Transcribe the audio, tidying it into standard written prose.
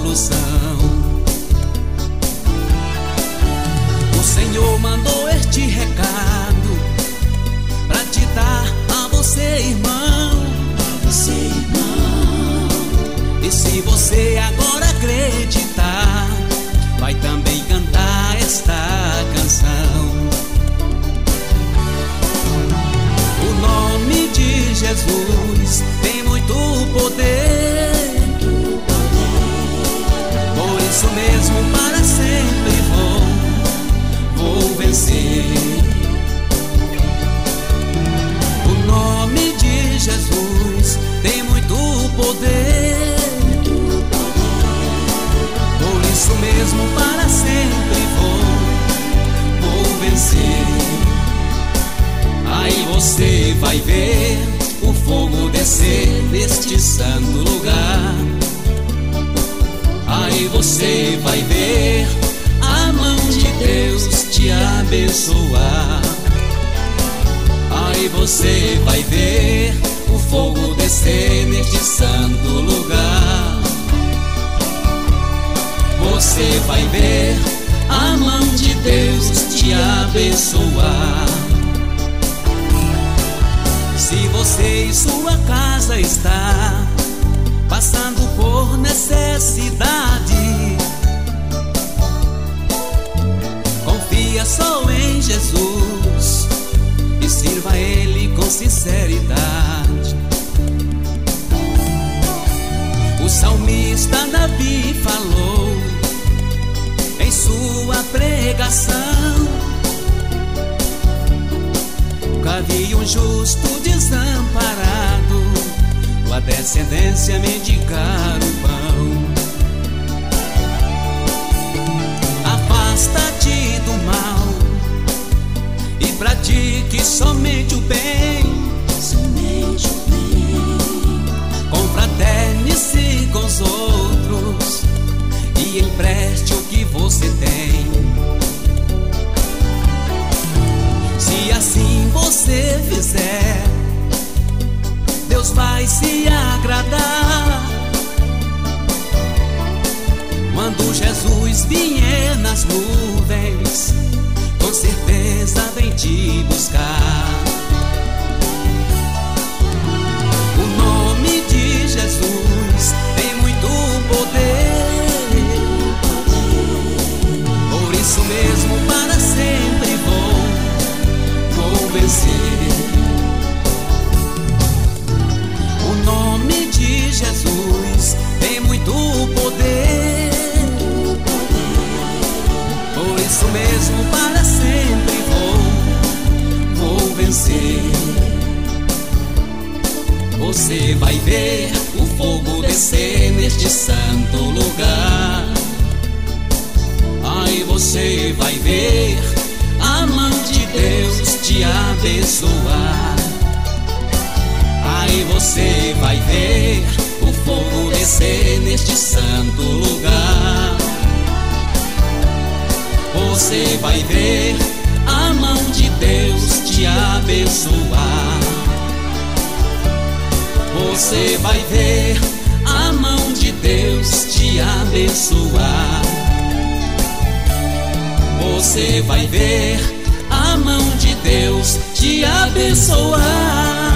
solução. O Senhor mandou este recado pra te dar a você, irmão. E se você agora acreditar, vai também cantar esta canção. O nome de Jesus tem muito poder. Por isso mesmo para sempre vou vencer. O nome de Jesus tem muito poder. Por isso mesmo para sempre vou vencer. Aí você vai ver o fogo descer neste santo lugar. Aí você vai ver a mão de Deus te abençoar. Aí você vai ver o fogo descer neste santo lugar. Você vai ver a mão de Deus te abençoar. Se você e sua casa está passando por necessidade, confia só em Jesus e sirva a Ele com sinceridade. O salmista Davi falou em sua pregação: nunca vi um justo desamparado, tua descendência mendigar o pão. Afasta-te do mal e pratique somente o bem. Confraternize com os outros e empreste o que você tem. Se assim você fizer, Deus vai se agradar. Quando Jesus vier nas nuvens, com certeza vem te buscar. O nome de Jesus tem muito poder. Por isso mesmo para sempre vou vencer. O nome de Jesus tem muito poder. Por isso mesmo para sempre vou vencer. Você vai ver o fogo descer neste santo lugar. Aí você vai ver a mão de Deus te abençoar. Aí você vai ver o fogo descer neste santo lugar. Você vai ver a mão de Deus te abençoar. Você vai ver a mão de Deus te abençoar. Você vai ver a mão de Deus te abençoar.